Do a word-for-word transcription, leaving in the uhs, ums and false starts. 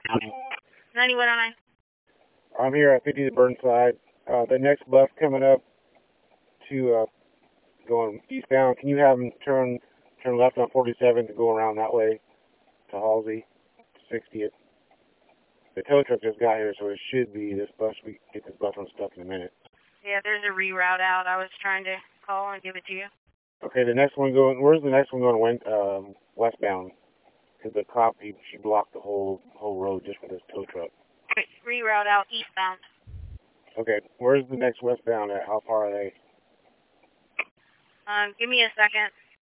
ninety-one oh nine. I'm here at fifty Burnside. Uh, the next bus coming up to uh, going eastbound, can you have them turn turn left on forty-seven to go around that way to Halsey, sixtieth? The tow truck just got here, so it should be this bus. We get this bus unstuck in a minute. Yeah, there's a reroute out. I was trying to call and give it to you. Okay, the next one going. Where's the next one going? Went um, westbound. Because the cop, he, she blocked the whole whole road just for this tow truck. Reroute out eastbound. Okay, where's the next westbound at? How far are they? Um, give me a second.